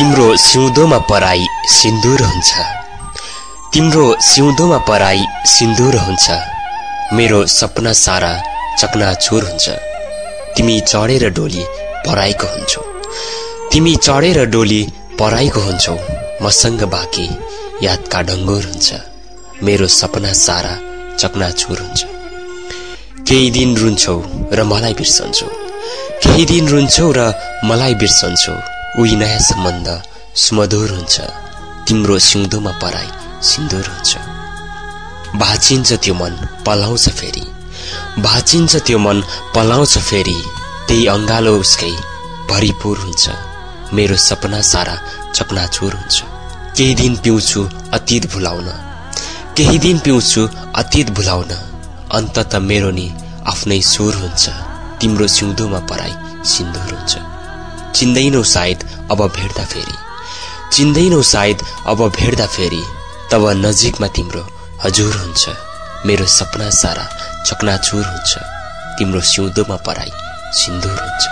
तिम्रो सिउँदोमा पराई सिन्दूर हुन्छ, तिम्रो सिउँदोमा पराई सिन्दूर हुन्छ, मेरो सपना सारा चकनाचुर हुन्छ। तिमी चढेर डोली पराईको हुन्छौ, तिमी चढेर डोली पराईको हुन्छौ, मसँग बाँकी यादका डङ्गोर हुन्छ, मेरो सपना सारा चकनाचुर हुन्छ। केही दिन रुन्छौ र मलाई बिर्सन्छौ, केही दिन रुन्छौ र मलाई बिर्सन्छौ, उही नयाँ सम्बन्ध सुमधुर हुन्छ, तिम्रो सिउँदोमा पराई सिन्दूर हुन्छ। भाचिन्छ त्यो मन पलाउँछ फेरि, भाचिन्छ त्यो मन पलाउँछ फेरि, त्यही अंगालो उसकै भरिपूर हुन्छ, मेरो सपना सारा चकनाचुर हुन्छ। केही दिन पिउँछु अतीत भुलाउन, केही दिन पिउँछु अतीत भुलाउन, अन्तत मेरो नि आफ्नै सुर हुन्छ, तिम्रो सिउँदोमा पराई सिन्दूर हुन्छ। चिन्दैनौ सायद अब भेट्दा फेरि, चिन्दैनौ सायद अब भेट्दा फेरि, तब नजिकमा तिम्रो हजुर हुन्छ, मेरो सपना सारा चकनाचुर हुन्छ, तिम्रो सिउँदोमा पराई सिन्दूर हुन्छ।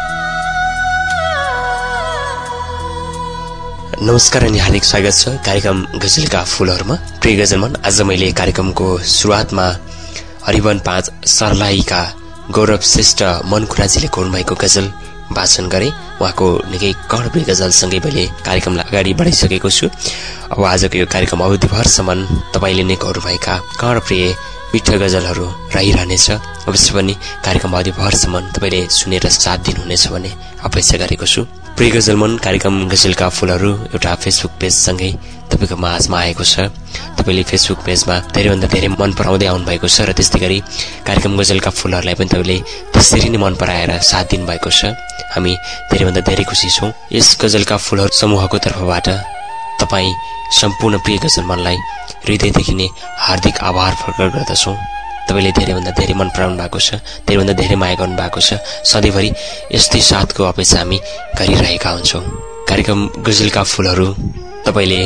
नमस्कार अनि हार्दिक स्वागत छ कार्यक्रम गजलका फूलहरुमा। प्रिय गजलमन, आज मैले कार्यक्रमको सुरुवातमा हरिवन 5 सर्लाहीका गौरव श्रेष्ठ मनखुराजीले कोर्नुभएको गजल वाचन गरे। उहाँको निकै कर्णप्रिय गजलसँगै मैले कार्यक्रमलाई अगाडि बढाइसकेको छु। अब आजको यो कार्यक्रम अवधिभरसम्म तपाईले नै कोर्नुभएका कर्णप्रिय मिठा गजलहरू रहिरहनेछ। अवश्य पनि कार्यक्रम अवधिभरसम्म तपाईले सुनेर साथ दिनुहुनेछ भन्ने अपेक्षा गरेको छु। प्रिय गजलमन, कार्यक्रम गजलका फूलहरू एउटा फेसबुक पेजसँगै तपाईको माझमा आएको छ। तपाईले फेसबुक पेजमा धेरैभन्दा धेरै मन पराउँदै आउनु भएको छ र त्यस्तै गरी कार्यक्रम गजलका फूलहरूलाई पनि तपाईले त्यसरी नै मन पराएर साथ दिनु भएको छ। हामी धेरैभन्दा धेरै खुसी छौं। यस गजलका फूलहरू समूहको तर्फबाट तपाई सम्पूर्ण प्रिय गजलमनलाई हृदयदेखि नै हार्दिक आभार प्रकट गर्दछौं। तपाईले धेरैभन्दा धेरै मन पराउनु भएको छ, धेरैभन्दा धेरै माया गर्नु भएको छ। सधैँभरि यस्तै साथको अपेक्षा हामी गरिरहेका हुन्छौं। कार्यक्रम गजलका फूलहरू तपाईले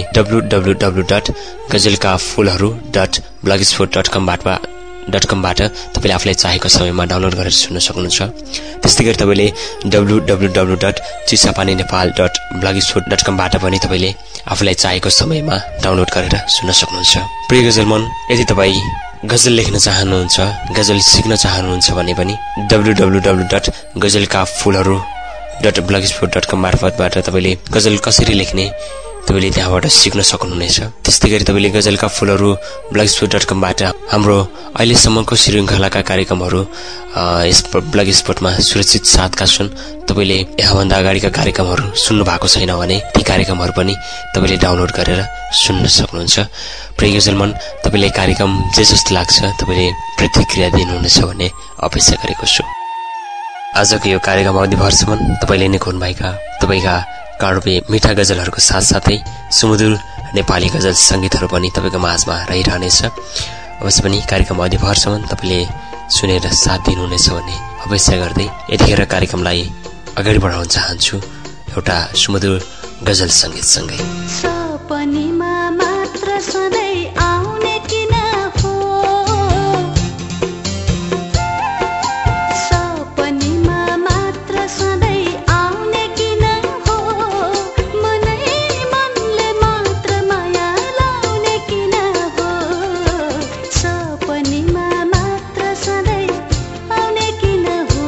www.gajalkafulharu.blogspot.com बाट तपाईले आफूलाई चाहेको समयमा डाउनलोड गरेर सुन्न सक्नुहुन्छ। त्यस्तै गरी तपाईले www.chisapaninepal.blogspot.com बाट पनि तपाईले आफूलाई चाहेको समयमा डाउनलोड गरेर सुन्न सक्नुहुन्छ। प्रिय गजलमन, यदि तपाई गजल लेख्न चाहनुहुन्छ, गजल सिक्न चाहनुहुन्छ भने पनि www.gajalkafulharu.blogspot.com मार्फतबाट तपाईले गजल कसरी लेख्ने तपाईले त्यहाँबाट सिक्न सक्नुहुनेछ। त्यस्तै गरी तपाईले गजलका फूलहरू blogspot.com बाट हाम्रो अहिलेसम्मको श्रृंखलाका कार्यक्रमहरू यस ब्लगस्पोटमा सुरक्षित साथका छन्। तपाईले यहाँभन्दा अगाडिका कार्यक्रमहरू सुन्नु भएको छैन भने ती कार्यक्रमहरू पनि तपाईले डाउनलोड गरेर सुन्न सक्नुहुन्छ। प्रिय गजलमन, तपाईलाई कार्यक्रम जे जस्तो लाग्छ तपाईले प्रतिक्रिया दिनुहुनेछ भन्ने अपेक्षा गरेको छु। आजको यो कार्यक्रम अवधिभरसम्म तपाईले नै कोर्नुभएका तपाईका कर्णप्रिय मिठा गजलहरूको साथसाथै सुमधुर नेपाली गजल संगीतहरू पनि तपाईको माझमा रहिरहनेछ। अवश्य पनि कार्यक्रम अवधिभरसम्म तपाईले सुनेर साथ दिनुहुनेछ भन्ने अपेक्षा गर्दै यतिखेर कार्यक्रमलाई अगाडि बढाउन चाहन्छु एउटा सुमधुर गजल संगीत सँगै। सपनीमा मात्र सधैँ आउने किन हो, सपनीमा मात्र सधैँ आउने किन हो, मनै मनले मात्र माया लाउने किन हो, सपनीमा मात्र सधैँ आउने किन हो।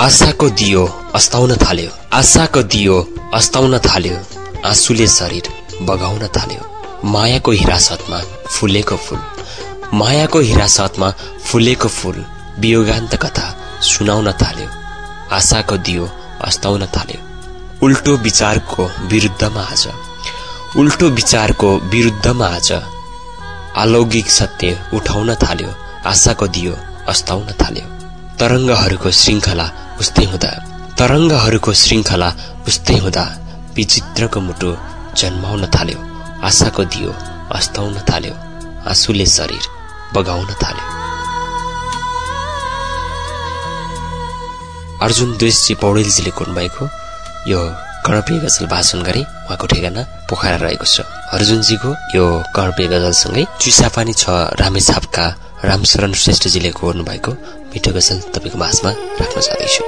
आशाको दियो अस्ताउन थाल्यो, आशाको दियो अस्ताउन थाल्यो, आँसुले शरीर बगाउन थाल्यो। मायाको हिरासतमा फुलेको फूल, मायाको हिरासतमा फुलेको फूल, वियोगान्त कथा सुनाउन थाल्यो, आशाको दियो अस्ताउन थाल्यो। उल्टो विचारको विरुद्धमा आज, उल्टो विचारको विरुद्धमा आज अलौकिक सत्य उठाउन थाल्यो, आशाको दियो अस्ताउन थाल्यो। तरंगहरूको श्रृंखला उस्तै हुँदा, तरंगहरूको श्रृंखला उस्तै हुँदा विचित्रको मुटु जन्माउन थाल्यो, आशाको दियो अस्ताउन थाल्यो, आँसुले शरीर बगाउन थाल्यो। अर्जुन द्वेषजी पौडेलजीले कोर्नुभएको यो कर्णप्रिय गजल भाषण गरे। उहाँको ठेगाना पोखरा रहेको छ। अर्जुनजीको यो कर्णप्रिय गजलसँगै चुसापानी छ रामेछापका रामशरण श्रेष्ठजीले कोर्नु भएको मिठो गजल तपाईको माझमा राख्न चाहन्छु।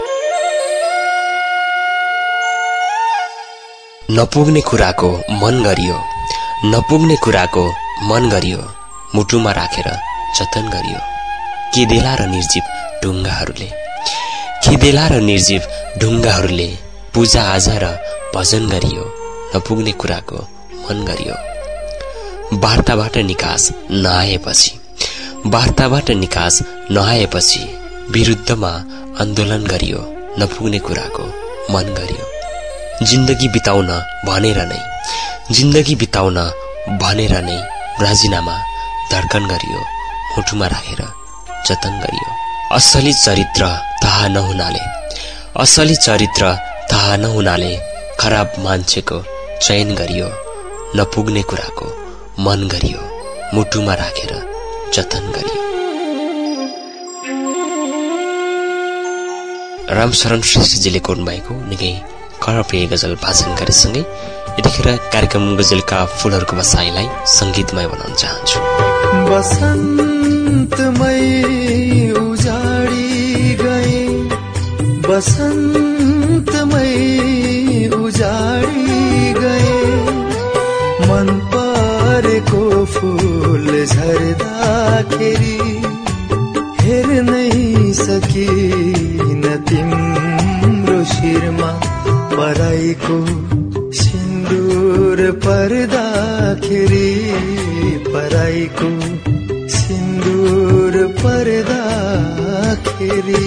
नपुग्ने कुराको मन गरियो, नपुग्ने कुराको मन गरियो, मुटुमा राखेर जतन गरियो। केदेला र निर्जीव ढुङ्गाहरूले, केदेला र निर्जीव ढुङ्गाहरूले पूजा आजा र भजन गरियो, नपुग्ने कुराको मन गरियो। वार्ताबाट निकास नआएपछि, वार्ताबाट निकास नआएपछि विरुद्धमा आन्दोलन गरियो, नपुग्ने कुराको मन गरियो। जिन्दगी बिताउन भनेर नै, जिन्दगी बिताउन भनेर नै राजीनामा धड्कन गरियो, मुटुमा राखेर जतन गरियो। असली चरित्र थाहा नहुनाले, असली चरित्र थाहा नहुनाले खराब मान्छेको चयन गरियो, नपुग्ने कुराको मन गरियो, मुटुमा राखेर जतन गरियो। रामशरण श्रेष्ठजीले कोर्नुभएको निकै कर्णप्रिय गजल भाषण गरेसँगै यतिखेर कार्यक्रम गजलका फूलहरूको बसाइलाई संगीतमय बनाउन चाहन्छु। बसन्तमय उजाडी गए, बसन्तमय उजाडी गए, मन परेको फूल झर्दाखेरि हेर्नै सकिन तिम्रो शिरमा पराईको सिन्दूर पर्दाखेरि, पराईको सिन्दूर पर्दाखेरि।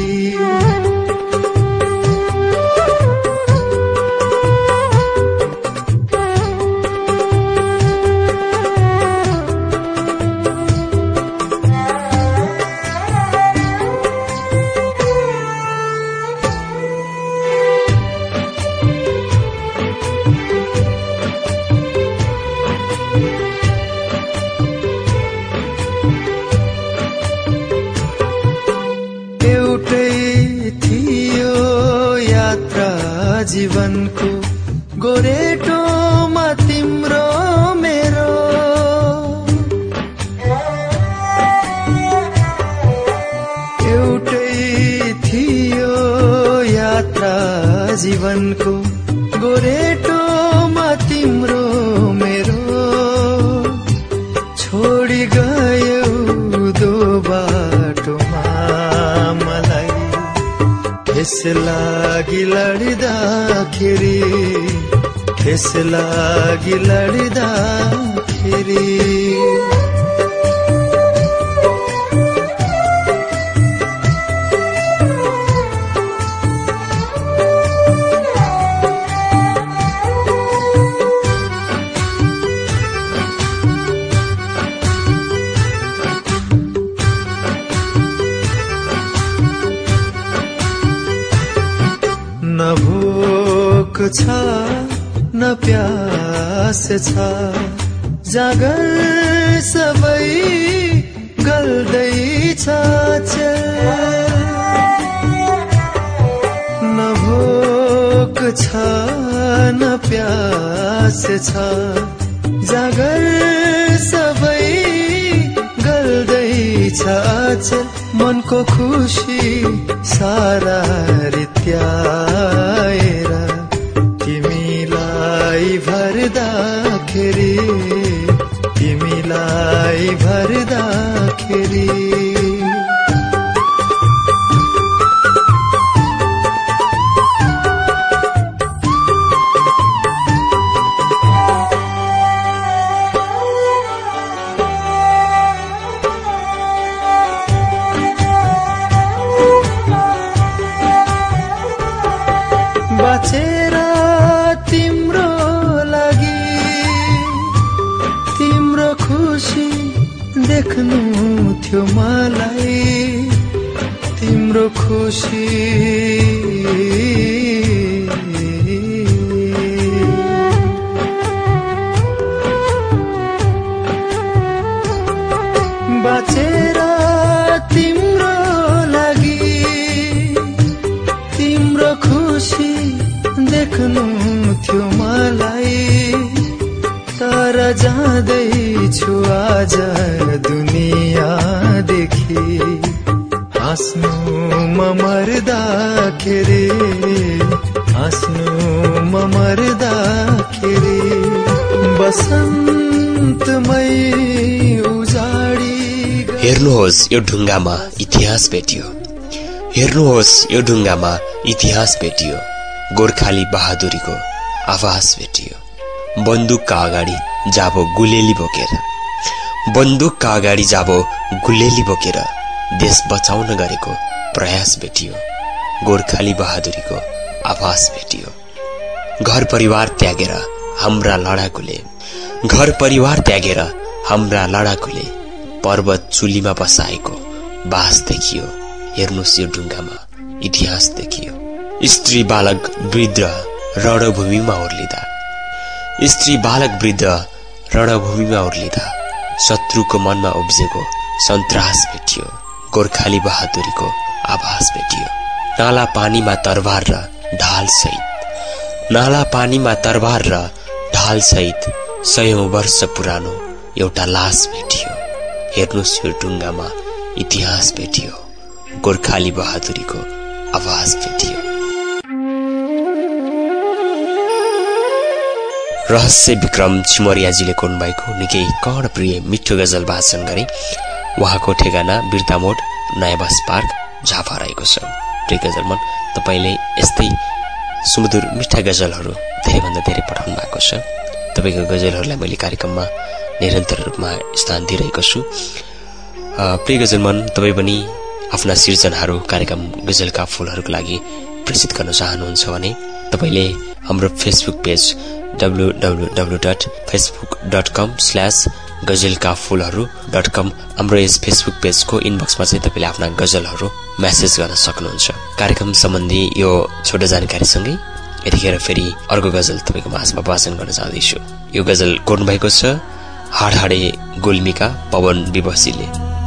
जीवनको गोरेटोमा तिम्रो मेरो, एउटै थियो यात्रा जीवनको गोरेटोमा तिम्रो मेरो। छोडी गयौ दो बाटोमा मलाई, ठेस लागि लड्दाखेरि, ठेस लागि लड्दाखेरि। न भोक छ न प्यास छ, जागर सबै गल्दैछ। न भोक छ न प्यास छ, जागर सबै गल्दैछ। मनको खुसी सारा रित्याएर तिमीलाई भर्दाखेरि, तिमीलाई भर्दाखेरि। देख्नु थियो मलाई तिम्रो खुसी बाँचेर तिम्रो लागि तिम्रो खुसी देख्नु थियो मलाई तर जाँदैछु आज दुनियाँदेखि हाँस्नु मर्दाखेरि हाँस्नु मर्दाखेरि बसन्तमै उजाडी हेर्नुहोस् यो ढुङ्गामा इतिहास भेटियो हेर्नुहोस् यो ढुङ्गामा इतिहास भेटियो गोर्खाली बहादुरीको आवाज भेटियो बन्दुकका अगाडि जाबो गुलेली बोकेर बन्दुकका अगाडि जाबो गुलेली बोकेर देश बचाउन गरेको प्रयास भेटियो गोर्खाली बहादुरीको आवाज भेटियो घर परिवार त्यागेर हाम्रा लडाकुले घर परिवार त्यागेर हाम्रा लडाकुले पर्वत चुलीमा बसाएको बास देखियो हेर्नुस् यो ढुङ्गामा इतिहास देखियो स्त्री बालक वृद्ध रणभूमिमा ओर्लिँदा स्त्री बालक वृद्ध रणभूमिमा ओर्लिँदा शत्रुको मनमा उब्जेको सन्तास भेटियो गोर्खाली बहादुरीको आभास भेटियो नाला पानीमा तरवार र ढाल सहित नाला पानीमा तरवार र ढाल सहित 100 वर्ष पुरानो एउटा लास भेटियो हेर्नुस् यो ढुङ्गामा इतिहास भेटियो गोर्खाली बहादुरीको आवाज भेटियो रहस्य विक्रम चिमरियाजीले कोन्बाईको निकै कर्णप्रिय मिठो गजल वाचन गरे उहाँको ठेगाना बिर्तामोड नयाँ बस पार्क झापा रहेको छ प्रिय गजल मन तपाईले यस्तै सुमधुर मिठा गजलहरू धेरैभन्दा धेरै पठाउनु भएको छ तपाईको गजलहरूलाई मैले कार्यक्रममा निरन्तर रूपमा स्थान दिइरहेको छु प्रिय गजल मन तपाई पनि आफ्ना सिर्जनाहरू कार्यक्रम गजलका फूलहरूको लागि प्रेषित गर्न चाहनुहुन्छ भने तपाईले हाम्रो फेसबुक पेज www.facebook.com/गजलकाफूलहरू.com हाम्रो यस फेसबुक पेजको इनबक्समा चाहिँ तपाईले आफ्ना गजलहरू मेसेज गर्न सक्नुहुन्छ कार्यक्रम सम्बन्धी यो छोटो जानकारीसँगै यतिखेर फेरि अर्को गजल तपाईको माझमा वाचन गर्न चाहन्छु यो गजल कोर्नु भएको छ हाडहाडे गुल्मीका पवन विवशीले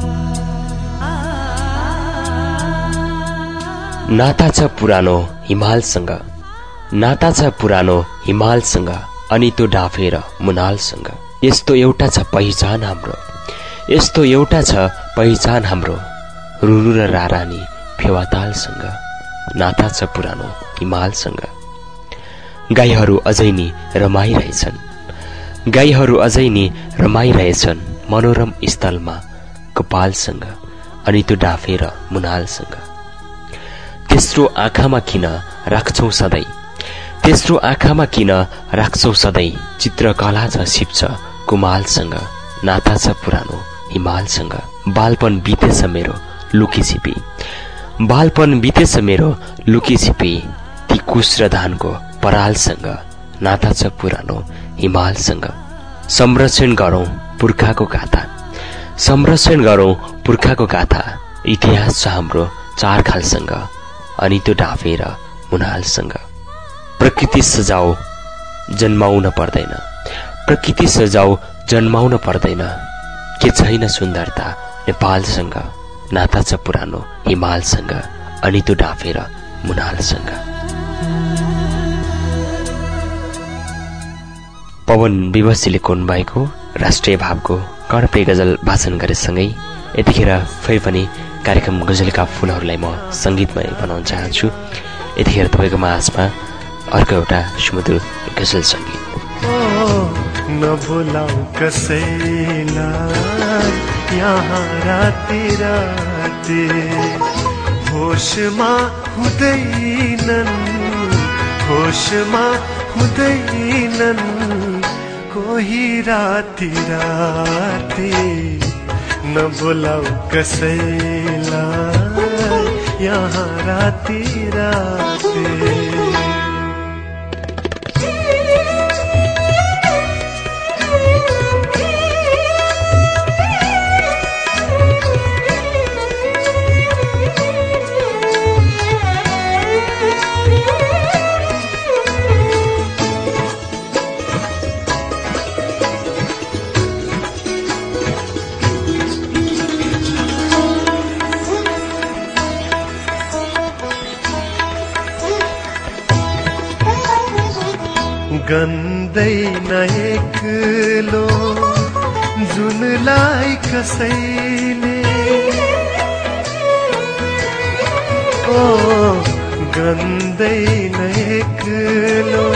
नाता छ पुरानो हिमालसँग नाता छ पुरानो हिमालसँग अनि त्यो डाफेर मुनालसँग यस्तो एउटा छ पहिचान हाम्रो यस्तो एउटा छ पहिचान हाम्रो रुरु र रारानी फेवातालसँग नाता छ पुरानो हिमालसँग गाईहरू अझै नि रमाइरहेछन् गाईहरू अझै नि रमाइरहेछन् मनोरम स्थलमा कपालसँग अनि त्यो डाफेर मुनालसँग तेस्रो आँखामा किन राख्छौ सधैँ तेस्रो आँखामा किन राख्छौ सधैँ चित्रकला छ सिप्छ कुमालसँग नाता छ पुरानो हिमालसँग बालपन बितेछ मेरो लुकीछिपी बालपन बितेछ मेरो लुकीछिपी ती कुश र धानको परालसँग नाता छ पुरानो हिमालसँग संरक्षण गरौं पुर्खाको गाथा संरक्षण गरौं पुर्खाको गाथा इतिहास छ हाम्रो चार खालसँग अनि त्यो डाफेर मुनालसँग प्रकृति सजाऊ जन्माउन पर्दैन प्रकृति सजाऊ जन्माउन पर्दैन के छैन सुन्दरता नेपालसँग नाता छ पुरानो हिमालसँग अनि त्यो डाफेर मुनालसँग पवन विवशीले कोन्बाईको राष्ट्रिय भावको कर्णप्रिय गजल वाचन गरेसँगै यतिखेर फेरि पनि कार्यक्रम गजलका फूलहरूलाई म संगीतमय बनाउन चाहन्छु यतिखेर तपाईको माझमा अर्को एउटा सुमधुर गजल संगीत नभुलाऊ कसैलाई यहाँ राति राति होशमा हुँदैनन् कोही राति राति नभुलाऊ कसैलाई यहाँ राति राति गन्दैन एक्लो जुनलाई कसैले ओ गन्दैन एक्लो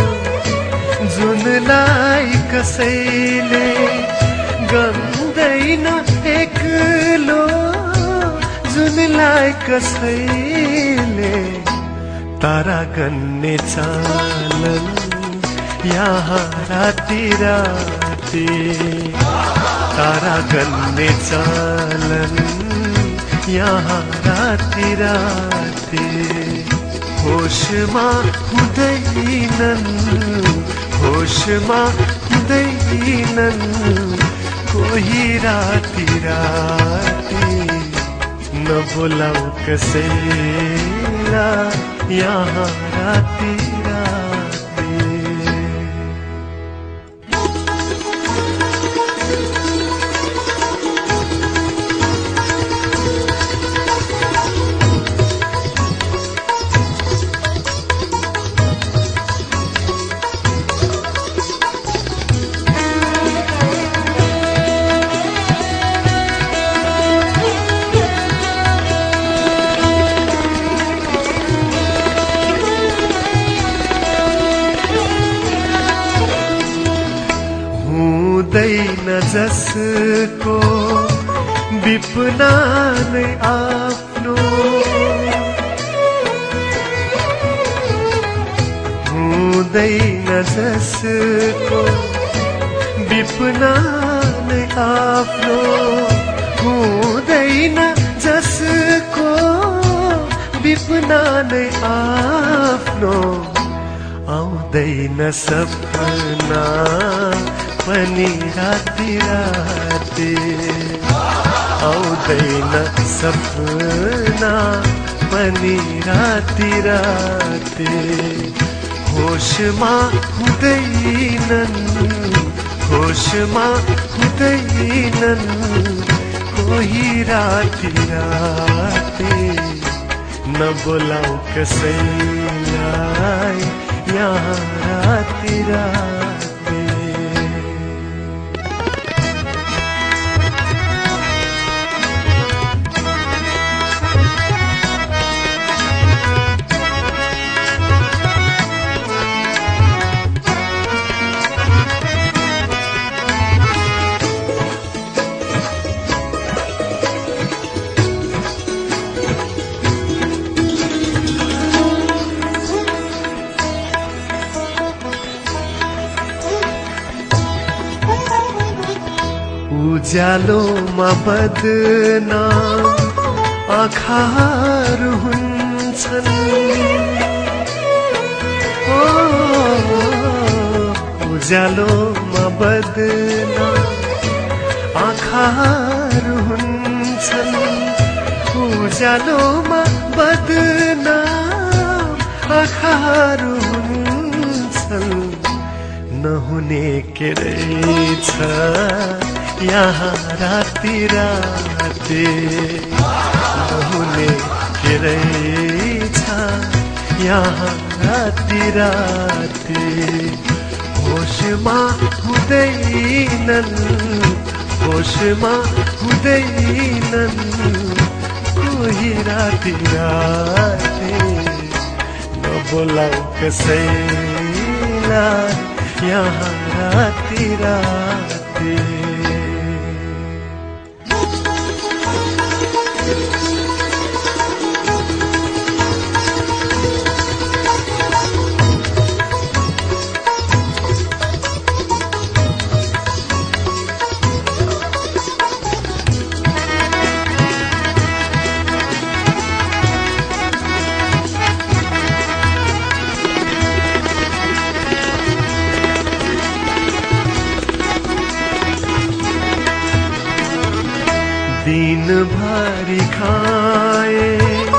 जुनलाई कसैले गन्दैन एक्लो जुनलाई कसैले तारा गन्ने चालन यहाँ राति राति तारा गन्ने चालन यहाँ राति राति होशमा हुँदैनन् होशमा हुँदैनन् कोही राति राति नबोलाऊ कसैलाई यहाँ राति राति हुँदैन जसको विपना नै आफ्नो हुँदैन जसको विपना नै आफ्नो हुँदैन जसको विपना नै आफ्नो आउँदैन सपना पनि राति राति आउँदैन सपना पनि राति राति होशमा हुँदैनन् होशमा हुँदैनन् कोही राति राति नबोलाऊ कसैलाई यहाँ राति राति उज्यालोमा बदनाम आँखाहरू हुन्छन् ओ उज्यालोमा बदनाम आँखाहरू हुन्छन् उज्यालोमा बदनाम आँखाहरू हुन्छन् नहुने के रहेछ यहाँ राति राति नहुने के रहेछ यहाँ राति राति होशमा हुँदैनन् होशमा हुँदैनन् कोही राति राति नबोलाऊ कसैलाई यहाँ राति राति दिन भरि खाए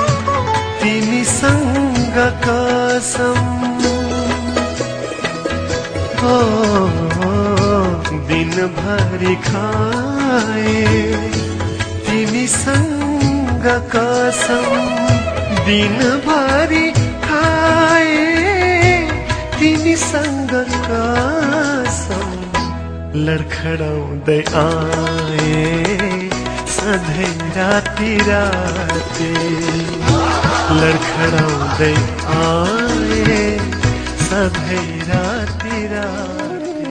तिमीसँग कसम हो दिन भरि खाए तिमीसँग कसम दिन भरि खाए तिमीसँग कसम लडखडाउँदै आए सधैँ राति राति लडखडाउँदै आए सधैँ राति राति।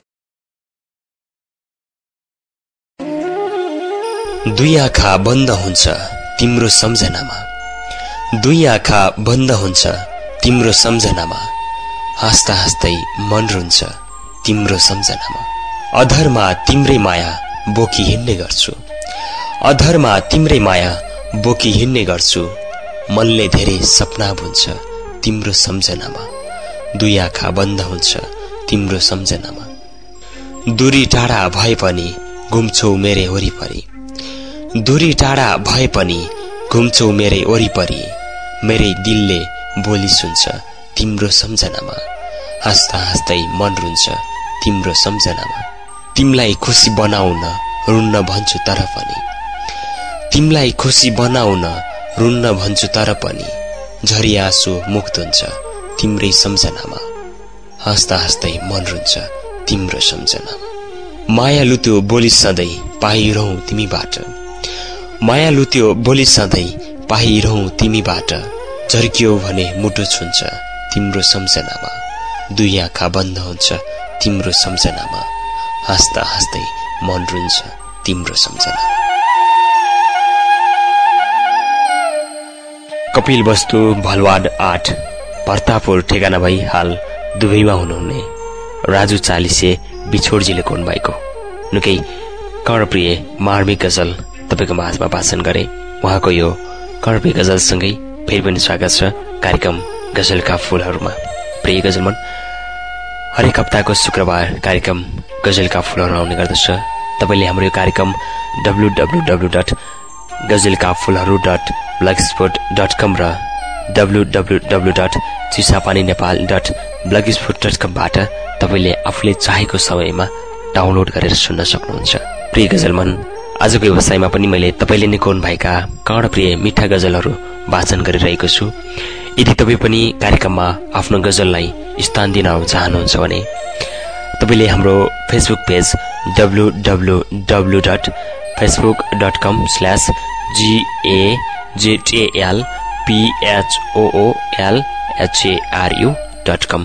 दुई आँखा बन्द हुन्छ तिम्रो सम्झनामा, दुई आँखा बन्द हुन्छ तिम्रो सम्झनामा, हाँस्दा हाँस्दै मन रुन्छ तिम्रो सम्झनामा। अधरमा तिम्रै माया बोकी हिँड्ने गर्छु, अधरमा तिम्रै माया बोकी हिँड्ने गर्छु, मनले धेरै सपना बुन्छ तिम्रो सम्झनामा, दुई आँखा बन्द हुन्छ तिम्रो सम्झनामा। दूरी टाढा भए पनि घुम्छौ मेरै वरिपरि, दूरी टाढा भए पनि घुम्छौ मेरै वरिपरि, मेरै दिलले बोली सुन्छ तिम्रो सम्झनामा, हाँस्दा हाँस्दै मन रुन्छ तिम्रो सम्झनामा। तिमलाई खुसी बनाउन रुन्न भन्छु तर पनि, तिमलाई खुसी बनाउन रुन्न भन्छु तर पनि, झरी आँसु मुक्त हुन्छ तिम्रै सम्झनामा, हाँस्दा हाँस्दै मन रुन्छ तिम्रो सम्झनामा। माया लुत्यो बोली सधैँ पाइरहँ तिमीबाट, माया लुत्यो बोली सधैँ पाइरहँ तिमीबाट, झर्कियो भने मुटु छुन्छ तिम्रो सम्झनामा, दुई आँखा बन्द हुन्छ तिम्रो सम्झनामा, हाँस्दा हाँस्दै मन रुन्छ तिम्रो सम्झना। कपिल वस्तु भलवाड 8 भर्तापुर ठेगाना भई हाल दुबईमा हुनुहुने राजु चालिसे बिछोडजीले कोन भएको निकै कर्णप्रिय मार्मिक गजल तपाईको माझमा वाचन गरे। उहाँको यो कर्णप्रिय गजलसँगै फेरि पनि स्वागत छ कार्यक्रम गजलका फूलहरूमा। प्रिय गजलमन, हरेक हप्ताको शुक्रबार कार्यक्रम गजलका फूलहरू आउने गर्दछ। तपाईले हाम्रो यो कार्यक्रम www.gazelkafulharu.blogspot.com र www.चिसापानीनेपाल.blogspot.com बाट तपाईले आफूले चाहेको समयमा डाउनलोड गरेर सुन्न सक्नुहुन्छ। प्रिय गजलमन, आजको व्यवसायमा पनि मैले तपाईले नै कोन भएका कर्णप्रिय मिठा गजलहरू वाचन गरिरहेको छु। यदि तपाई पनि कार्यक्रममा आफ्नो गजललाई स्थान दिन चाहनुहुन्छ भने तपाईले हाम्रो फेसबुक पेज www.facebook.com/gazalphoolharu.com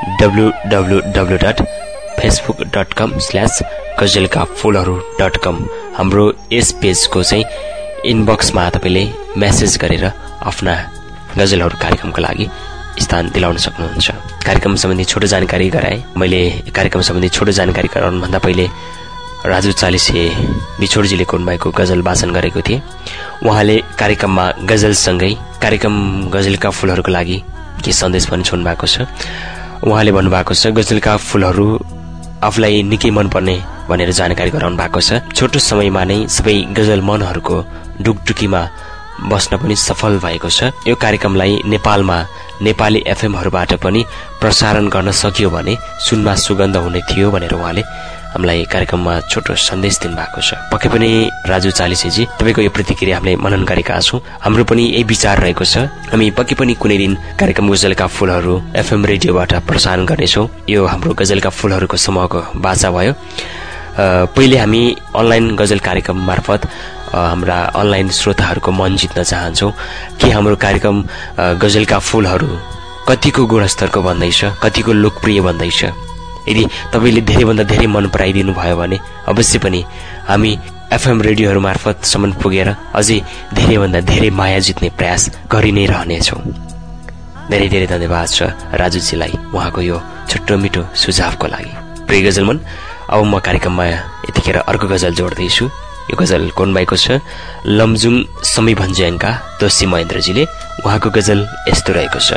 www.facebook.com/gazelkafulharu.com हाम्रो यस पेजको चाहिँ इनबक्समा तपाईले मेसेज गरेर आफ्ना गजलहरू कार्यक्रमको लागि स्थान दिलाउन सक्नुहुन्छ। कार्यक्रम सम्बन्धी छोटो जानकारी गराए। मैले कार्यक्रम सम्बन्धी छोटो जानकारी गराउनुभन्दा पहिले राजु चालिसे बिछोडजीले कोन भएको गजल वाचन गरेको थिए। उहाँले कार्यक्रममा गजलसँगै कार्यक्रम गजलका फूलहरूको लागि के सन्देश पनि छोड्नु भएको छ। उहाँले भन्नुभएको छ, गजलका फूलहरू आफूलाई निकै मनपर्ने भनेर जानकारी गराउनु भएको छ। छोटो समयमा नै सबै गजल मनहरूको डुकडुकीमा बस्न पनि सफल भएको छ। यो कार्यक्रमलाई नेपालमा नेपाली एफएमहरूबाट पनि प्रसारण गर्न सकियो भने सुनमा सुगन्ध हुने थियो भनेर उहाँले हामीलाई कार्यक्रममा छोटो सन्देश दिनुभएको छ। पक्कै पनि राजु चालिसेजी तपाईको यो प्रतिक्रिया हामीले मनन गरेका छौं। हाम्रो पनि यही विचार रहेको छ। हामी पक्कै पनि कुनै दिन कार्यक्रम गजलका फूलहरू एफएम रेडियोबाट प्रसारण गर्नेछौं। यो हाम्रो गजलका फूलहरूको समूहको बाचा भयो। पहिले हामी अनलाइन गजल कार्यक्रम मार्फत हाम्रा अनलाइन श्रोताहरूको मन जित्न चाहन्छौं कि हाम्रो कार्यक्रम गजलका फूलहरू कतिको गुणस्तरको भन्दैछ, कतिको लोकप्रिय भन्दैछ। यदि तपाईले धेरैभन्दा धेरै मन पराइदिनु भयो भने अवश्य पनि हामी एफएम रेडियोहरू मार्फत सम्म पुगेर अझै धेरैभन्दा धेरै माया जित्ने प्रयास गरि नै रहनेछौं। धेरै धेरै धन्यवाद छ राजुजीलाई उहाँको यो छोटो मिठो सुझावको लागि। प्रिय गजलमन, अब म कार्यक्रममा यतिखेर अर्को गजल जोड्दैछु। यो गजल कोन भएको छ लमजुङ समी भन्ज्याङका दोषी महेन्द्रजीले। उहाँको गजल यस्तो रहेको छ।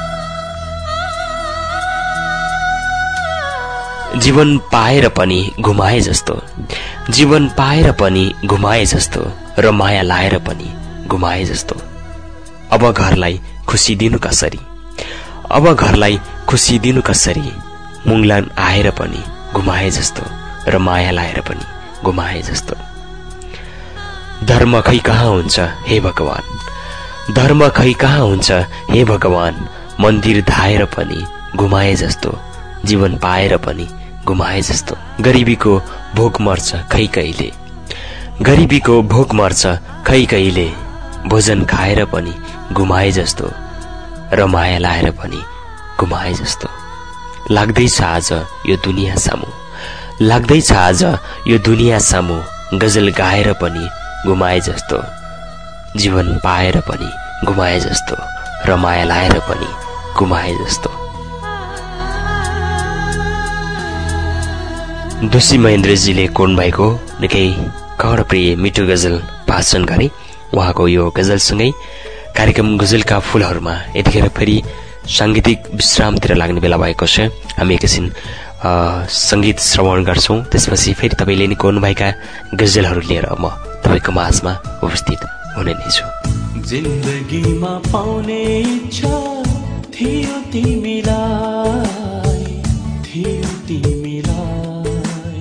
जीवन पाएर पनि घुमाए जस्तो, जीवन पाएर पनि घुमाए जस्तो, र माया लाएर पनि घुमाए जस्तो। अब घरलाई खुसी दिनु कसरी, अब घरलाई खुसी दिनु कसरी, मुङलान आएर पनि घुमाए जस्तो, र माया लाएर पनि घुमाए जस्तो। धर्म खै कहाँ हुन्छ हे भगवान, धर्म खै कहाँ हुन्छ हे भगवान, मन्दिर धाएर पनि घुमाए जस्तो, जीवन पाएर पनि गुमाए जस्तो। गरिबीको भोक मर्छ खै कहिले, गरिबीको भोक मर्छ खै कहिले, भोजन खाएर पनि गुमाए जस्तो र माया लाएर पनि गुमाए जस्तो। लाग्दैछ आज यो दुनिया सामु, लाग्दैछ आज यो दुनिया सामु, गजल गाएर पनि गुमाए जस्तो, जीवन पाएर पनि गुमाए जस्तो र माया लाएर पनि गुमाए जस्तो। दोषी महेन्द्रजीले कोण भएको निकै कर्णप्रिय मिठो गजल भाषण गरे। उहाँको यो गजलसँगै कार्यक्रम गजलका फूलहरूमा यतिखेर फेरि सांगीतिक विश्रामतिर लाग्ने बेला भएको छ। हामी एकैछिन संगीत श्रवण गर्छौं, त्यसपछि फेरि तपाईले नि कोर्नुभएका गजलहरू लिएर म तपाईको माझमा उपस्थित हुने नै छु। जिन्दगीमा पाउने इच्छा थियो तिमीलाई, थियो तिमीलाई,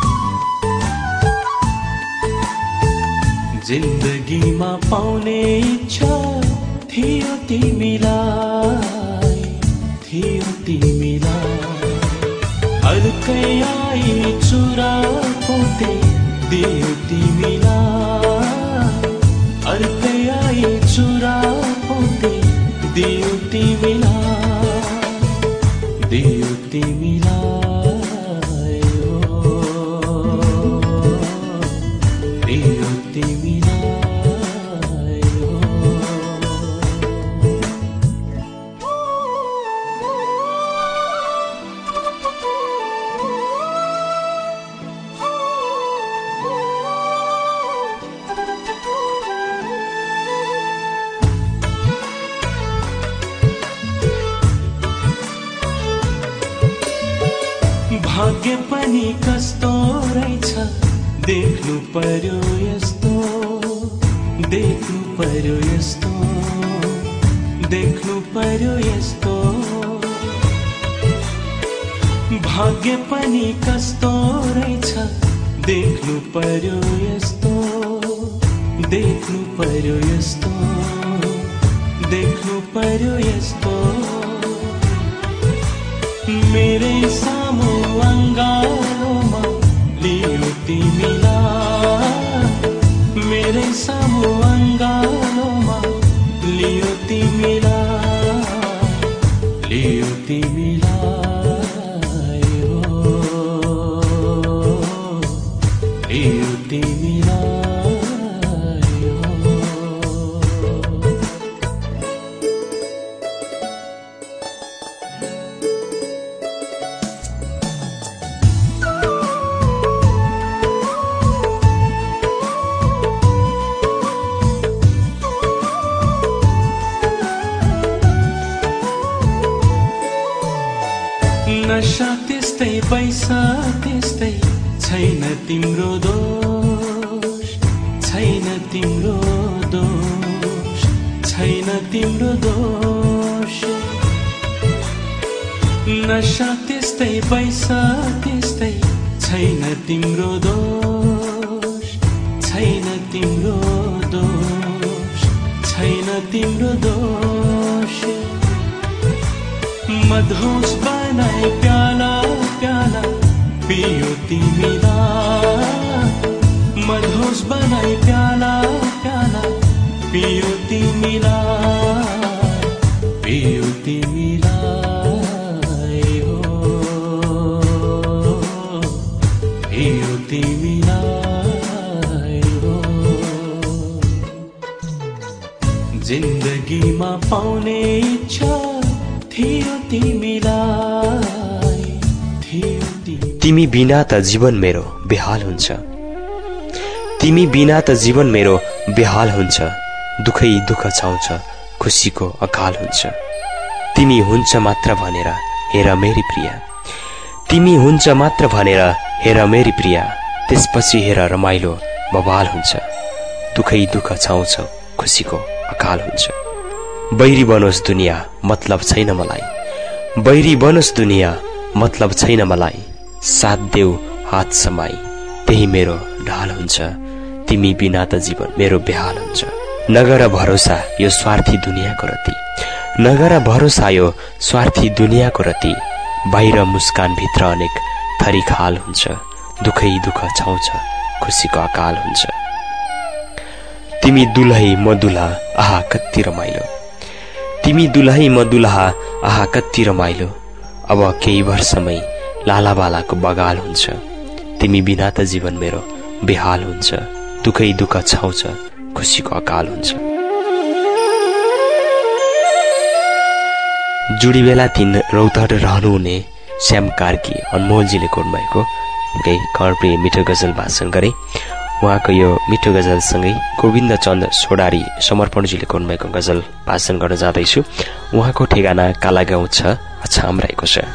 जिन्दगीमा पाउने इच्छा थियो तिमीलाई, थियो तिमीलाई, अर्कै आई चुरा पोते दियो तिमीलाई, अर्कै आई चुरा पोते दियो तिमीलाई, दियो तिमीलाई, दियो तिमीलाई। भाग्य पनि कस्तो रहेछ देख्नु पर्यो यस्तो, देख्नु पर्यो यस्तो, देख्नु पर्यो यस्तो, भाग्य पनि कस्तो रहेछ देख्नु पर्यो यस्तो, देख्नु पर्यो यस्तो, देख्नु पर्यो यस्तो। मेरै सामु अङ्गालोमा लियो तिमीलाई, मेरै सामु अङ्गालोमा लियो तिमीलाई, लियो तिमीलाई, लियो तिमीलाई। नशा त्यस्तै पैसा त्यस्तै, छैन तिम्रो दोष, छैन तिम्रो दोष, छैन तिम्रो दोष। नशा त्यस्तै पैसा त्यस्तै, छैन तिम्रो दोष, छैन तिम्रो दोष, छैन तिम्रो दोष। मधोस बनाए प्याला प्याला पियो तिमीलाई, मधोस बनाए प्याला प्याला पियो तिमीलाई, पियो तिमीलाई, पियो तिमीलाई। जिन्दगीमा पाउने इच्छा थियो तिमीलाई, थियो तिमी बिना त जीवन मेरो बेहाल हुन्छ, तिमी बिना त जीवन मेरो बेहाल हुन्छ, दुखै दुख छाउँछ खुसीको अकाल हुन्छ। तिमी हुन्छ मात्र भनेर हेर मेरी प्रिया, तिमी हुन्छ मात्र भनेर हेर मेरी प्रिया, त्यसपछि हेर रमाइलो बवाल हुन्छ, दुखै दुख छाउँछ खुसीको अकाल हुन्छ। बैरी बनोस् दुनिया मतलब छैन मलाई, बैरी बनोस् दुनिया मतलब छैन मलाई, साथ देऊ हात समाई त्यही मेरो ढाल हुन्छ, तिमी बिना त जीवन मेरो बेहाल हुन्छ। नगर भरोसा यो स्वार्थी दुनियाँको रति, नगर भरोसा यो स्वार्थी दुनियाँको रति, बाहिर मुस्कानभित्र अनेक थरी खाल हुन्छ, दुखै दुःख छाउँछ, खुसीको अकाल हुन्छ। तिमी दुलही म दुलहा, आहा कति रमाइलो। तिमी दुलही म दुलहा, आहा कति रमाइलो। अब केही वर्षमै लालाबालाको बगाल हुन्छ। तिमी बिना त जीवन मेरो बेहाल हुन्छ, दुखै दुःख छाउँछ, खुसीको अकाल हुन्छ। जुडी बेला 3 रौतहट रहनुहुने श्याम कार्की अनमोलजीले कोर्नुभएको कर्णप्रिय मिठो गजल वाचन गरे। उहाँको यो मिठो गजलसँगै गोविन्द चन्द सोडारी समर्पणजीले कोर्नुभएको गजल वाचन गर्न जाँदैछु। उहाँको ठेगाना कालागाउँ 6 अछाम रहेको छ।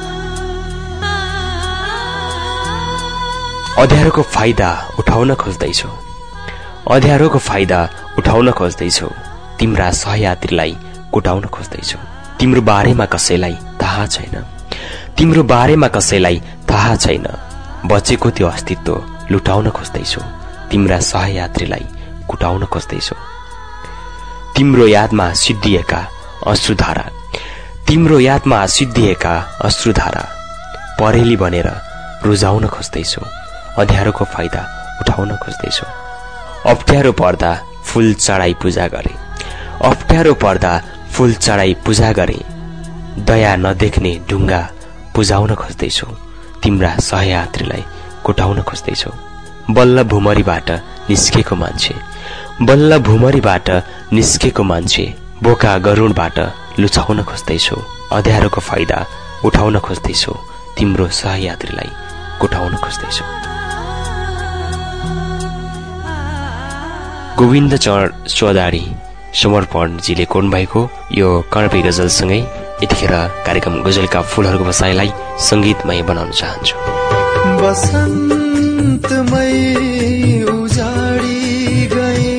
अँध्यारोको फाइदा उठाउन खोज्दैछौ, अँध्यारोको फाइदा उठाउन खोज्दैछौ, तिम्रा सहयात्रीलाई कुटाउन खोज्दैछौ। तिम्रो बारेमा कसैलाई थाहा छैन, तिम्रो बारेमा कसैलाई थाहा छैन, बचेको त्यो अस्तित्व लुटाउन खोज्दैछौ, तिम्रा सहयात्रीलाई कुटाउन खोज्दैछौ। तिम्रो यादमा सिद्धिएका अश्रुधारा, तिम्रो यादमा सिद्धिएका अश्रुधारा, परेली बनेर रुजाउन खोज्दैछौ, अँध्यारोको फाइदा उठाउन खोज्दैछौ। अप्ठ्यारो पर्दा फूल चढाई पूजा गरे, अप्ठ्यारो पर्दा फूल चढाई पूजा गरे, दया नदेख्ने ढुङ्गा पुजाउन खोज्दैछौ, तिम्रा सहयात्रीलाई कुटाउन खोज्दैछौ। बल्ल भुमरीबाट निस्केको मान्छे, बल्ल भुमरीबाट निस्केको मान्छे, बोका गरुडबाट लुचाउन खोज्दैछौ, अँध्यारोको फाइदा उठाउन खोज्दैछौ, तिम्रो सहयात्रीलाई कुटाउन खोज्दैछौ। गोविन्द चरण सोडारी समर्पणजीले कोर्नुभएको यो कर्णप्रिय गजलसँगै यतिखेर कार्यक्रम गजलका फूलहरूको बसाइलाई संगीतमय बनाउन चाहन्छु। बसन्तमै उजाडी गए,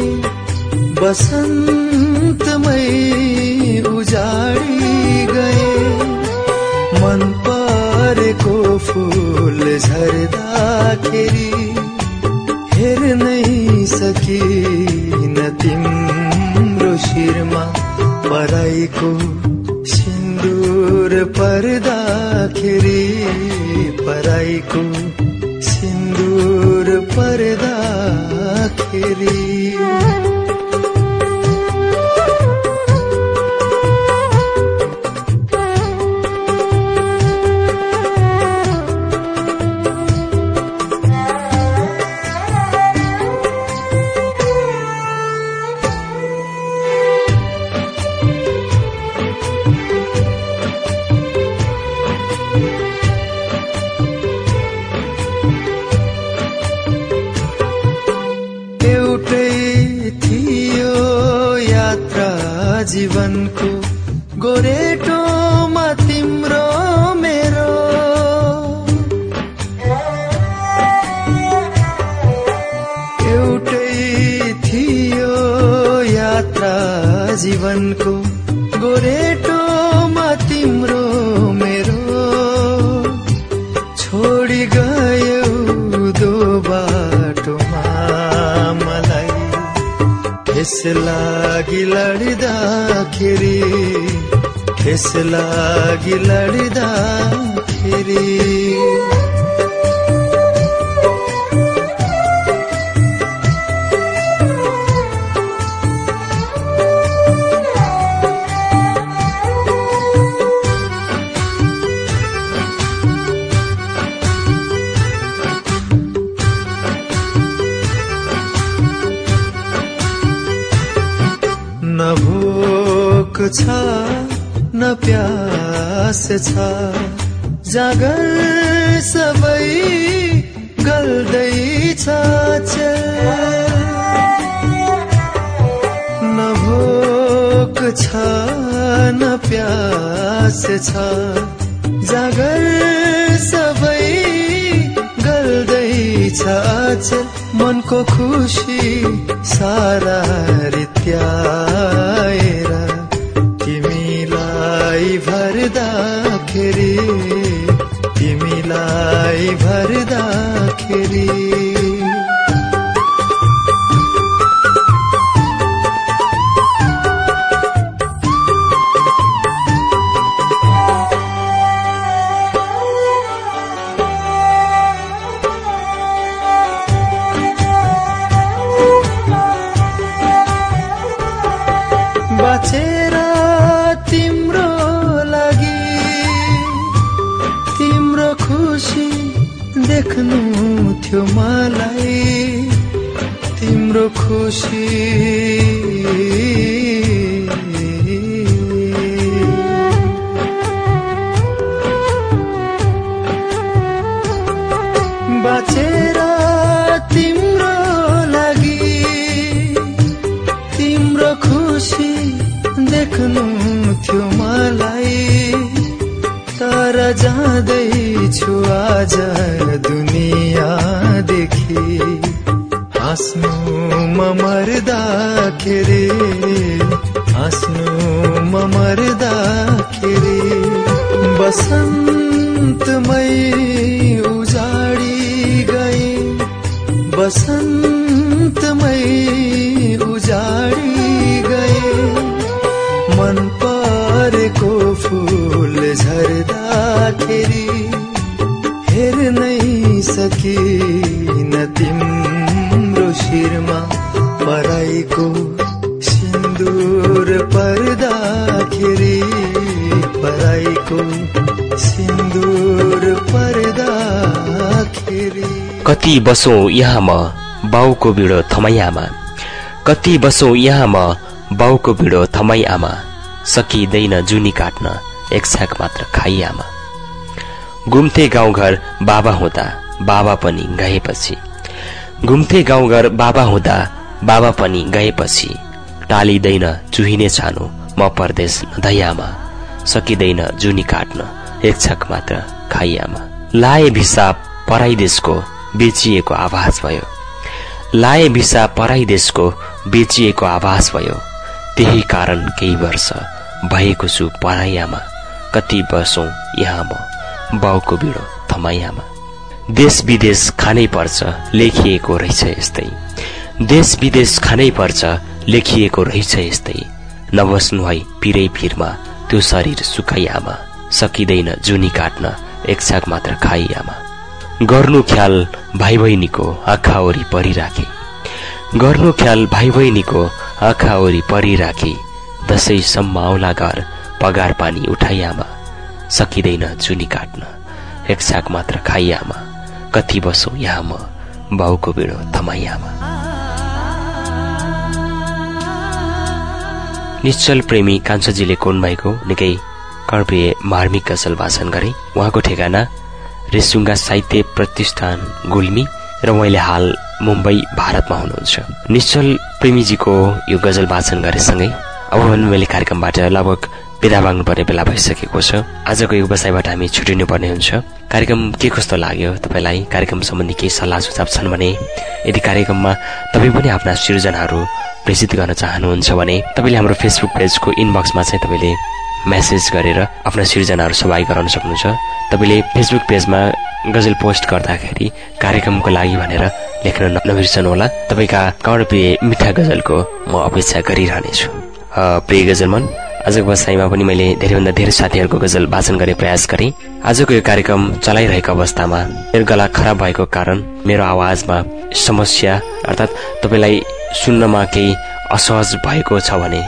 बसन्तमै उजाडी गए, मन परेको फूल झर्दाखेरि हेर्नै सकिन तिम्रो शिरमा पराईको सिन्दूर पर्दाखेरि, पराईको सिन्दूर पर्दाखेरि। जीवनको गोरेटोमा तिम्रो मेरो, एउटै थियो यात्रा जीवनको गोरेटोमा तिम्रो मेरो, छोडी गयौ दो बाटोमा मलाई, ठेस लागि लड्दाखेरि, ठेस लागि लड्दाखेरि। न भोक छ न प्यास छ, जागर सबै गल्दैछ, न भोक छ न प्यास छ, जागर सबै गल्दैछ, मनको खुसी सारा रित्याएर तिमीलाई भर्दाखेरि, तिमीलाई भर्दाखेरि। देख्नु थियो मलाई तिम्रो खुसी बाँचेर तिम्रो लागि तिम्रो खुसी देख्नु थियो मलाई तर जाँदैछु आज दुनियाँदेखि हाँस्नु मर्दाखेरि बसन्तमै उजाडी गए बसन्तमै उजाडी गए मन परेको फूल झर्दाखेरि हेर्नै सकिन तिम्रो शिरमा पराईको सिन्दूर पर्दाखेरि सिन्दूर पर्दाखेरि कति बसौं यहाँ म बाउको बिडो थमै आमा कति बसौं यहाँ म बाउको बिडो थमै आमा सकिँदैन जुनी काट्न एक छाक मात्र खाई आमा घुम्थे गाउँघर बाबा हुँदा बाबा पनि गएपछि घुम्थे गाउँघर बाबा हुँदा बाबा पनि गएपछि टालिँदैन चुहिने छानो म परदेश नदैयामा सकिँदैन जुनी काट्न एक छक मात्र खाई आमा लाए भिसा पराई देशको बेचिएको आभास भयो लाए भिसा पराई देशको बेचिएको आभास भयो त्यही कारण केही वर्ष भएको छु पराई आमा कति वर्षौं यहाँ म बाउको बिडो थमाई आमा देश विदेश खानै पर्छ लेखिएको रहेछ यस्तै देश विदेश खानै पर्छ लेखिएको रहेछ यस्तै नबस्नु है पिरै पिरमा त्यो शरीर सुकाई आमा सकिँदैन जुनी काट्न एक छाक मात्र खाई आमा गर्नु ख्याल भाइ बहिनीको आँखा वरी परिराखे गर्नु ख्याल भाइ बहिनीको आँखा वरी परिराखे दशैँसम्म आउला घर पगार पानी उठाई आमा सकिँदैन जुनी काट्न एक छाक मात्र खाई आमा कति बसौं यहाँ म बाउको बिडो थमाई आमा निश्चल प्रेमी कान्छाजीले कोनबाईको निकै कर्प्रिय मार्मिक गजल वाचन गरे। उहाँको ठेगाना रेसुङ्गा साहित्य प्रतिष्ठान गुल्मी र उहाँले हाल मुम्बई भारतमा हुनुहुन्छ। निश्चल प्रेमीजीको यो गजल वाचन गरेसँगै अब मैले कार्यक्रमबाट लगभग बिदा माग्नुपर्ने बेला भइसकेको छ। आजको यो बसाइबाट हामी छुटिनु पर्ने हुन्छ। कार्यक्रम के कस्तो लाग्यो तपाईलाई, कार्यक्रम सम्बन्धी केही सल्लाह सुझाव छन् भने यदि कार्यक्रममा तपाईँ पनि आफ्ना सृजनाहरू प्रेषित गर्न चाहनुहुन्छ भने तपाईँले हाम्रो फेसबुक पेजको इनबक्समा चाहिँ तपाईँले मेसेज गरेर आफ्ना सृजनाहरू सहभागी गराउन सक्नुहुन्छ। तपाईँले फेसबुक पेजमा गजल पोस्ट गर्दाखेरि कार्यक्रमको लागि भनेर लेख्न नबिर्सनुहोला। तपाईँका कर्णप्रिय मिठा गजलको म अपेक्षा गरिरहनेछु। प्रिय गजलमन, आजको बसाइमा पनि मैले धेरैभन्दा धेरै साथीहरूको गजल वाचन गर्ने प्रयास गरेँ। आजको यो कार्यक्रम चलाइरहेको अवस्थामा मेरो गला खराब भएको कारण मेरो आवाजमा समस्या अर्थात् तपाईँलाई सुन्नमा केही असहज भएको छ भने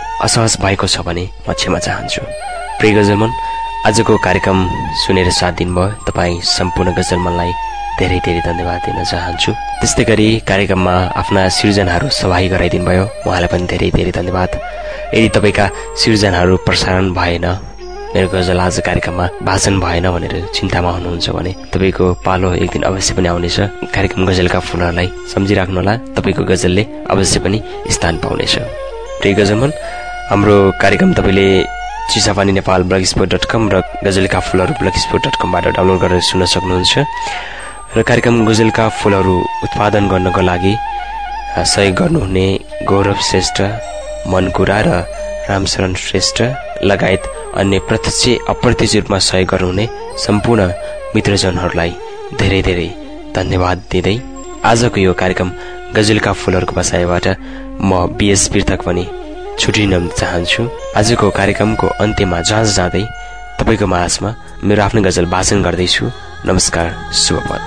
म क्षमा चाहन्छु। प्रिय गजलमन, आजको कार्यक्रम सुनेर साथ दिनुभयो तपाईँ सम्पूर्ण गजलमनलाई धेरै धेरै धन्यवाद दिन चाहन्छु। त्यस्तै गरी कार्यक्रममा आफ्ना सृजनाहरू सहभागी गराइदिनु भयो, उहाँलाई पनि धेरै धेरै धन्यवाद। यदि तपाईँका सृजनाहरू प्रसारण भएन, मेरो गजल आज कार्यक्रममा वाचन भएन भनेर चिन्तामा हुनुहुन्छ भने तपाईँको पालो एक दिन अवश्य पनि आउनेछ। कार्यक्रम गजलका फुलहरूलाई सम्झिराख्नुहोला, तपाईँको गजलले अवश्य पनि स्थान पाउनेछ। प्रिय गजलमन, हाम्रो कार्यक्रम तपाईँले चिसापानी नेपाल blogspot.com र गजलका फुलहरू blogspot.com-बाट डाउनलोड गरेर सुन्न सक्नुहुन्छ। र कार्यक्रम गजलका फुलहरू उत्पादन गर्नको लागि सहयोग गर्नुहुने गौरव श्रेष्ठ, मनकुरा र रामशरण श्रेष्ठ लगायत अन्य प्रत्यक्ष अप्रत्यक्ष रूपमा सहयोग गर्नुहुने सम्पूर्ण मित्रजनहरूलाई धेरै धेरै धन्यवाद दिँदै आजको यो कार्यक्रम गजलका फुलहरूको बसाइबाट म बीएस पृथक पनि छुटिन चाहन्छु। आजको कार्यक्रमको अन्त्यमा जाँदै तपाईँको माझमा मेरो आफ्नो गजल वाचन गर्दैछु। नमस्कार, शुभपन।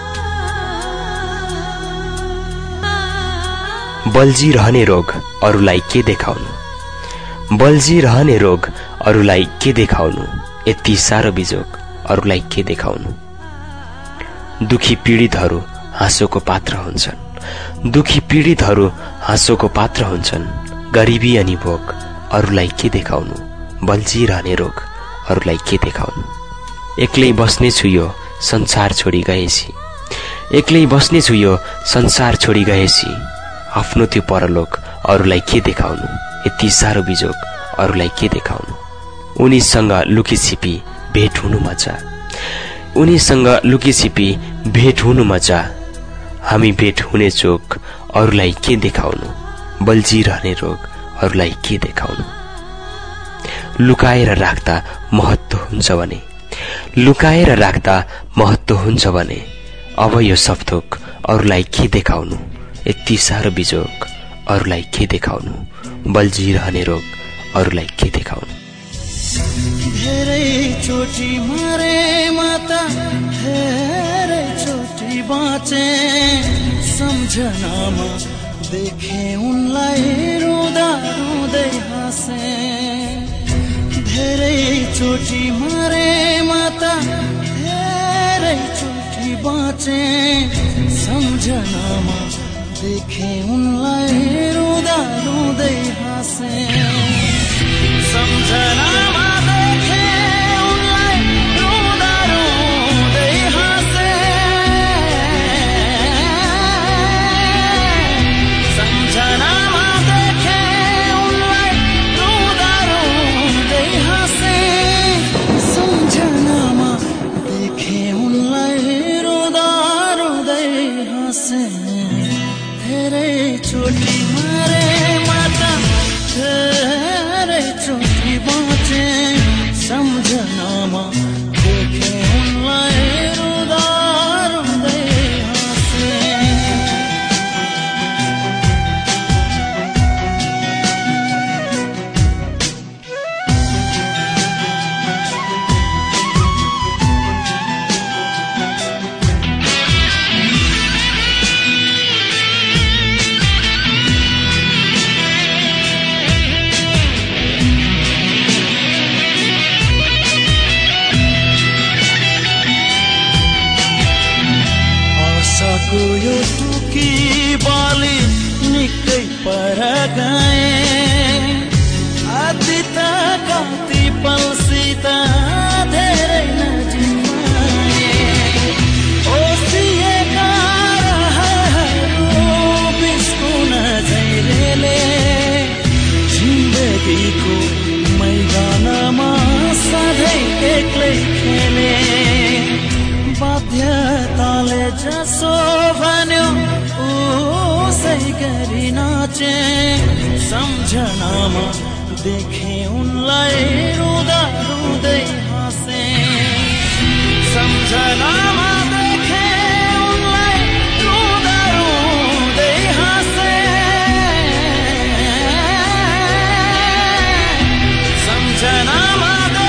बल्झी रहने रोग अरूलाई के देखाउनु, बल्झी रहने रोग अरूलाई के देखाउनु, यति सारो बिजोग अरूलाई के देखाउनु। दुखी पीडितहरू हाँसोको पात्र हुन्छन्। दुखी पीडितहरू हाँसोको पात्र हुन्छन्। गरिबी अनि भोक अरूलाई के देखाउनु, बल्झिरहने रोग अरूलाई के देखाउनु। एक्लै बस्नेछु यो संसार छोडी गएसी, एक्लै बस्नेछु यो संसार छोडी गएसी। आफ्नो त्यो परलोक अरूलाई के देखाउनु, यति साह्रो बिजोग अरूलाई के देखाउनु। उनीसँग लुकीछिपी भेट हुनु मजा, उनीसँग लुकीछिपी भेट हुनु मजा। हामी भेट हुने चोक अरूलाई के देखाउनु, बल्झिरहने रोग अरूलाई के देखाउनु। लुकाएर राख्दा महत्त्व हुन्छ भने, लुकाएर राख्दा महत्त्व हुन्छ भने। अब यो सब थोक अरूलाई के देखाउनु, यति साह्रो बिजोग अरूलाई के देखाउनु। बल्झिरहने रोग अरूलाई के देखाउनु। धेरै चोटी मरे माता, धेरै चोटी बाँचे सम्झनामा देखे उनलाई रुँदा रुँदै हाँसे। धेरै चोटी मरे माता, धेरै चोटी बाँचे सम्झनामा देखे उनलाई रुँदा रुँदै हाँसे। सम्झनामा देखे उनलाई रुँदा रुँदै हाँसे। सम्झनामा देखे उनलाई रुँदा रुँदै हाँसे। सम्झनामा देखे उनलाई रुँदा रुँदै हाँसे। धेरै चोटी मरे माता, धेरै चोटी बाँचे सम्झनामा देखे उनलाई रुँदा रुँदै हाँसे। यो टुकी बाली निकै पर गए। आदित कति पलसित धेरै नजिमाए। ओसिएका रहरहरू बिस्कुन झैरेले जिन्दगीको मैदानमा सधैँ एक्लै खेले। बाध्यताले जसो भन्यो उसै गरी नाचे। सम्झनामा देखे उनलाई रुँदा रुँदै हाँसे। सम्झनामा देखे उनलाई रुँदा रुँदै हाँसे। सम्झनामा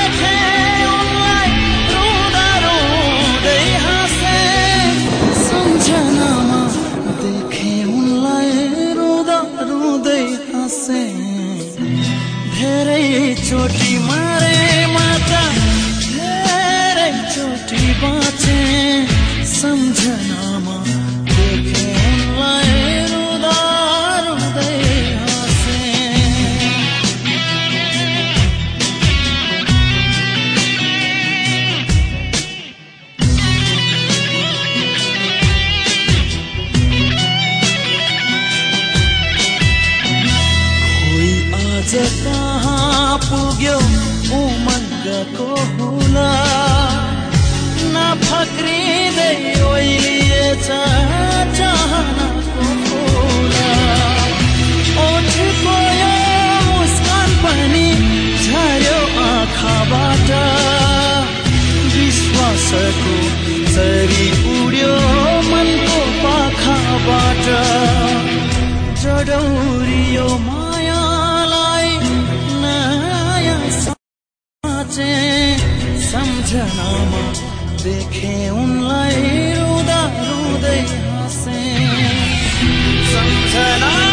धेरै चोटी मरे माता, धेरै चोटी बाँचे सम्झनामा देखे उनलाई रुँदा रुँदै हाँसे। आज कहाँ पुग्यो उमङ्गको हुला, नफक्रिँदै ओइलिएछ चाहनाको फुला। ओठको यो मुस्कान पनि झर्यो आँखाबाट। विश्वासको सरी उड्यो मनको पाखाबाट। जडौरियो सम्झनामा देखे उनलाई रुँदा रुँदै हाँसे। सम्झना